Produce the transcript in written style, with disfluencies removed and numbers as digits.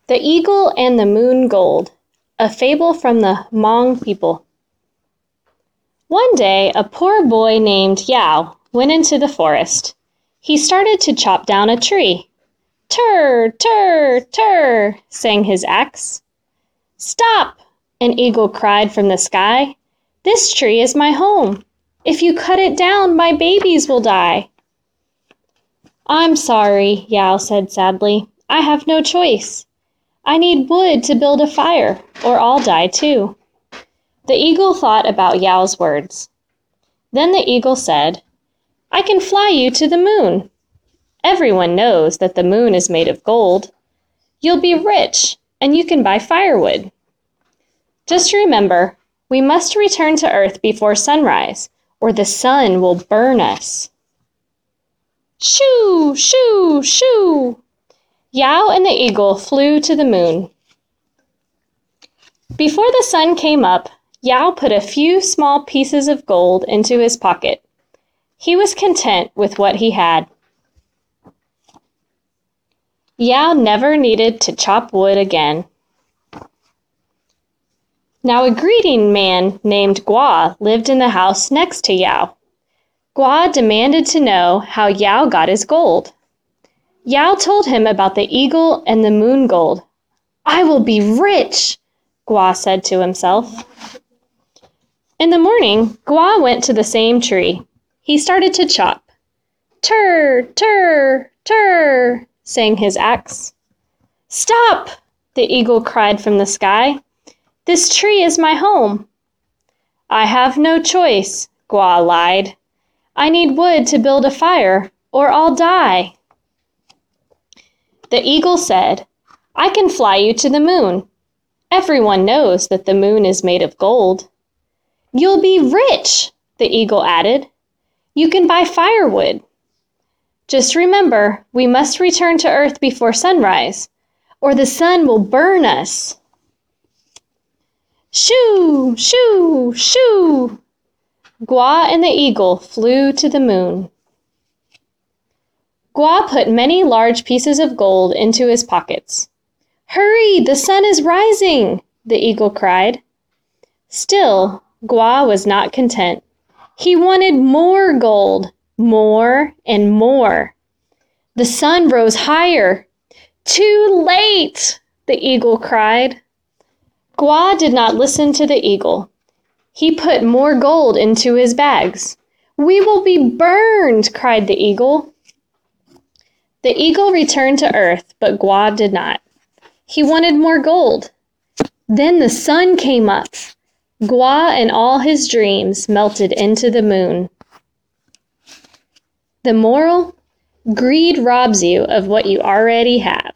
The Eagle and the Moon Gold, a fable from the Hmong people. One day, a poor boy named Yao went into the forest. He started to chop down a tree. "Tur, tur, tur," sang his axe. "Stop!" an eagle cried from the sky. "This tree is my home. If you cut it down, my babies will die." "I'm sorry," Yao said sadly. "I have no choice. I need wood to build a fire, or I'll die too." The eagle thought about Yao's words. Then the eagle said, "I can fly you to the moon. Everyone knows that the moon is made of gold. You'll be rich, and you can buy firewood. Just remember, we must return to Earth before sunrise, or the sun will burn us." Shoo, shoo, shoo! Yao and the eagle flew to the moon. Before the sun came up, Yao put a few small pieces of gold into his pocket. He was content with what he had. Yao never needed to chop wood again. Now a greedy man named Gua lived in the house next to Yao. Gua demanded to know how Yao got his gold. Yao told him about the eagle and the moon gold. "I will be rich," Gua said to himself. In the morning, Gua went to the same tree. He started to chop. "Tur, tur, tur," sang his axe. "Stop!" the eagle cried from the sky. "This tree is my home." "I have no choice," Gua lied. "I need wood to build a fire, or I'll die." The eagle said, "I can fly you to the moon. Everyone knows that the moon is made of gold." "You'll be rich," the eagle added. "You can buy firewood. Just remember, we must return to Earth before sunrise, or the sun will burn us." Shoo, shoo, shoo! Gua and the eagle flew to the moon. Gua put many large pieces of gold into his pockets. "Hurry, the sun is rising!" the eagle cried. Still, Gua was not content. He wanted more gold, more and more. The sun rose higher. "Too late!" the eagle cried. Gua did not listen to the eagle. He put more gold into his bags. "We will be burned!" cried the eagle. The eagle returned to Earth, but Gua did not. He wanted more gold. Then the sun came up. Gua and all his dreams melted into the moon. The moral: greed robs you of what you already have.